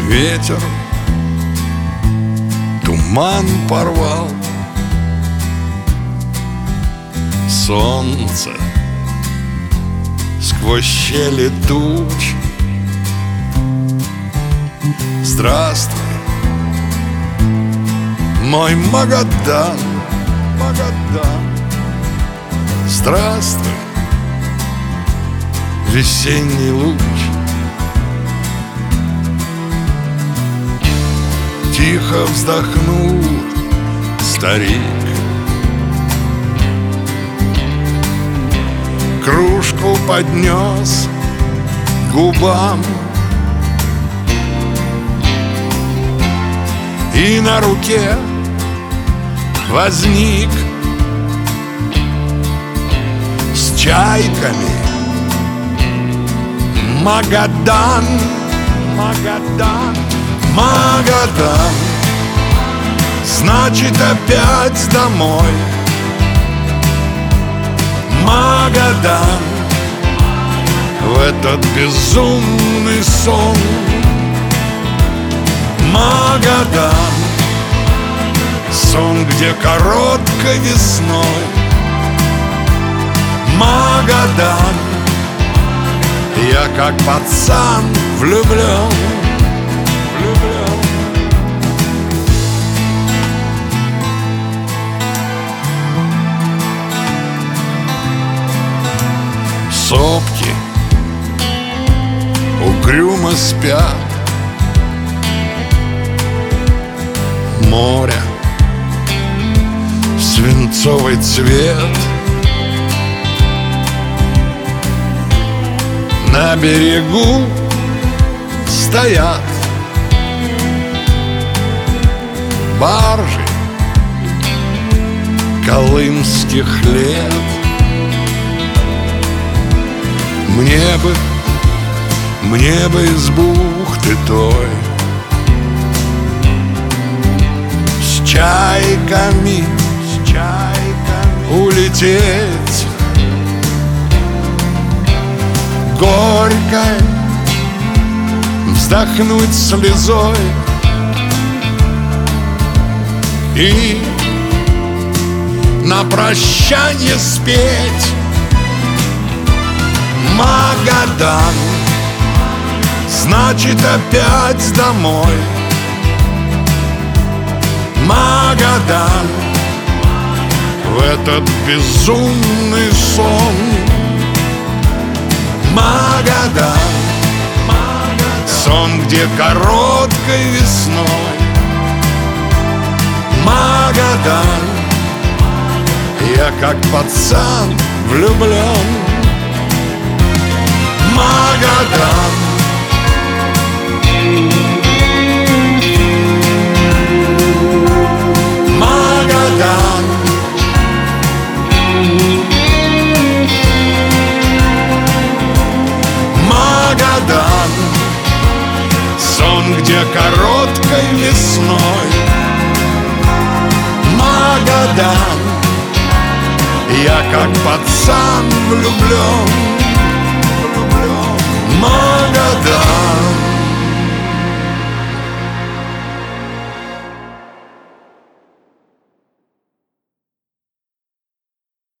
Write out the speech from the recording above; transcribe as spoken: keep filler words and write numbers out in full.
Ветер туман порвал, солнце сквозь щели туч. Здравствуй, мой Магадан, Магадан. Здравствуй, весенний луч. Тихо вздохнул старик, кружку поднес к губам, и на руке возник с чайками Магадан, Магадан, Магадан. Значит, опять домой, Магадан, в этот безумный сон. Магадан, сон, где короткой весной. Магадан, я как пацан влюблен, влюблен. Сопки угрюмо спят, море свинцовый цвет. На берегу стоят баржи колымских лет. Мне бы, мне бы из бухты той с чайками, с чайками улететь, горькой вздохнуть слезой и на прощанье спеть. Магадан, значит, опять домой. Магадан, в этот безумный сон. Магадан, сон, где короткой весной. Магадан, я как пацан влюблен. Магадан, Магадан, Магадан, сон, где короткой весной. Магадан, я как пацан влюблен.